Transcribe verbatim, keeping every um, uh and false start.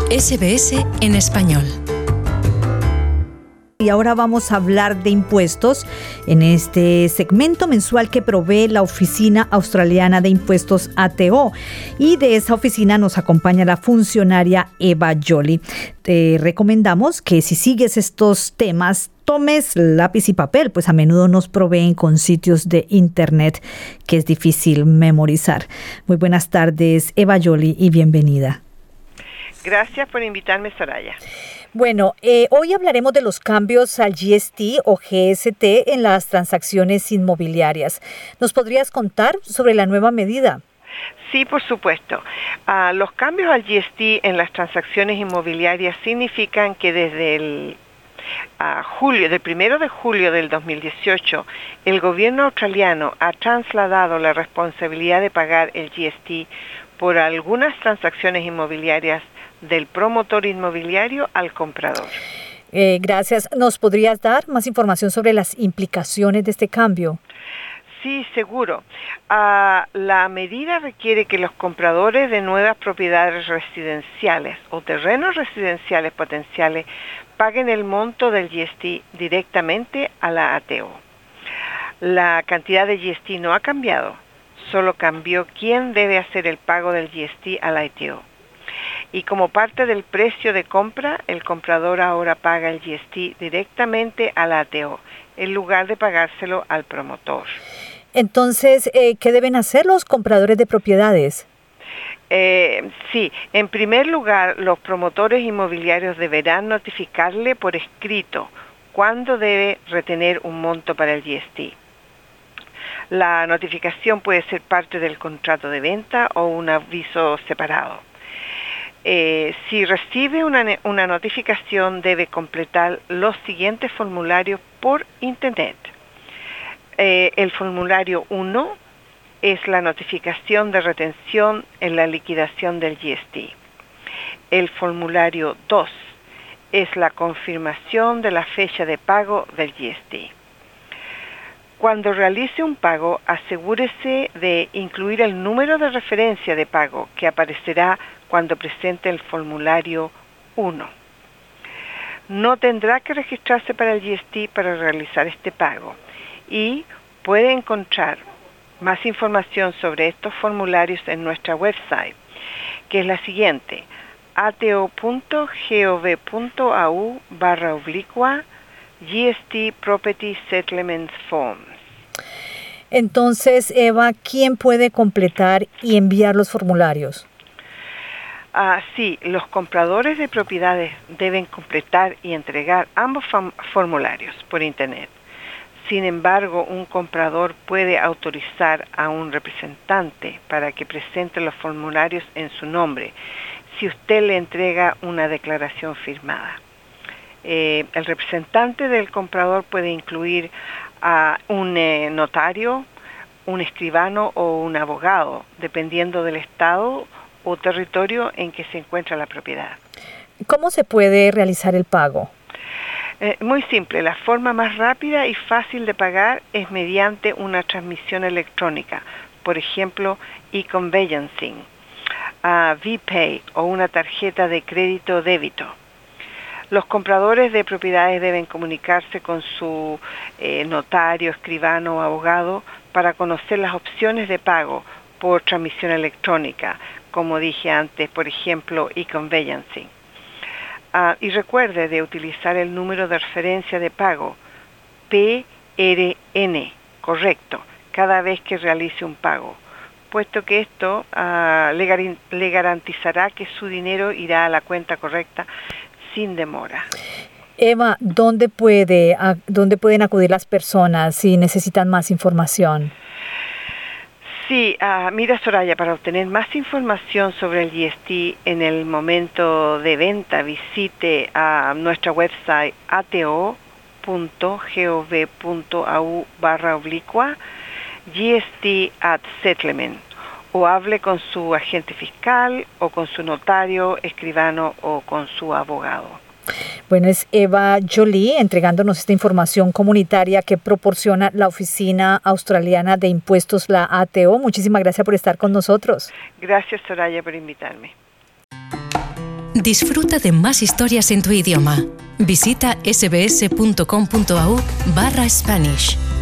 S B S en español. Y ahora vamos a hablar de impuestos en este segmento mensual que provee la Oficina Australiana de Impuestos A T O. Y de esa oficina nos acompaña la funcionaria Eva Joly. Te recomendamos que si sigues estos temas, tomes lápiz y papel, pues a menudo nos proveen con sitios de internet que es difícil memorizar. Muy buenas tardes, Eva Joly, y bienvenida. Gracias por invitarme, Soraya. Bueno, eh, hoy hablaremos de los cambios al G S T o G S T en las transacciones inmobiliarias. ¿Nos podrías contar sobre la nueva medida? Sí, por supuesto. Uh, los cambios al G S T en las transacciones inmobiliarias significan que desde el uh, julio, del primero de julio del dos mil dieciocho, el gobierno australiano ha trasladado la responsabilidad de pagar el G S T por algunas transacciones inmobiliarias del promotor inmobiliario al comprador. Eh, gracias. ¿Nos podrías dar más información sobre las implicaciones de este cambio? Sí, seguro. Uh, la medida requiere que los compradores de nuevas propiedades residenciales o terrenos residenciales potenciales paguen el monto del G S T directamente a la A T O. La cantidad de G S T no ha cambiado, solo cambió quién debe hacer el pago del G S T a la A T O. Y como parte del precio de compra, el comprador ahora paga el G S T directamente a la A T O, en lugar de pagárselo al promotor. Entonces, eh, ¿qué deben hacer los compradores de propiedades? Eh, sí, en primer lugar, los promotores inmobiliarios deberán notificarle por escrito cuándo debe retener un monto para el G S T. La notificación puede ser parte del contrato de venta o un aviso separado. Eh, si recibe una, una notificación, debe completar los siguientes formularios por internet. Eh, el formulario uno es la notificación de retención en la liquidación del G S T. El formulario dos es la confirmación de la fecha de pago del G S T. Cuando realice un pago, asegúrese de incluir el número de referencia de pago que aparecerá cuando presente el formulario uno. No tendrá que registrarse para el G S T para realizar este pago y puede encontrar más información sobre estos formularios en nuestra website, que es la siguiente: ato.gov.au barra oblicua G S T Property Settlement Forms. Entonces, Eva, ¿quién puede completar y enviar los formularios? Ah, sí, los compradores de propiedades deben completar y entregar ambos fam- formularios por internet. Sin embargo, un comprador puede autorizar a un representante para que presente los formularios en su nombre si usted le entrega una declaración firmada. Eh, el representante del comprador puede incluir a un eh, notario, un escribano o un abogado, dependiendo del estado o territorio en que se encuentra la propiedad. ¿Cómo se puede realizar el pago? Eh, muy simple, la forma más rápida y fácil de pagar es mediante una transmisión electrónica, por ejemplo, e-conveyancing, uh, V-Pay o una tarjeta de crédito o débito. Los compradores de propiedades deben comunicarse con su eh, notario, escribano o abogado para conocer las opciones de pago por transmisión electrónica, como dije antes, por ejemplo, e-conveyancing. Uh, y recuerde de utilizar el número de referencia de pago, P R N, correcto, cada vez que realice un pago, puesto que esto uh, le, gar- le garantizará que su dinero irá a la cuenta correcta sin demora. Eva, ¿dónde puede, a, dónde pueden acudir las personas si necesitan más información? Sí, uh, mira, Soraya, para obtener más información sobre el G S T en el momento de venta, visite a uh, nuestra website ato.gov.au barra oblicua G S T at settlement o hable con su agente fiscal o con su notario, escribano o con su abogado. Bueno, es Eva Joly entregándonos esta información comunitaria que proporciona la Oficina Australiana de Impuestos, la A T O. Muchísimas gracias por estar con nosotros. Gracias, Soraya, por invitarme. Disfruta de más historias en tu idioma. Visita sbs.com.au barra Spanish.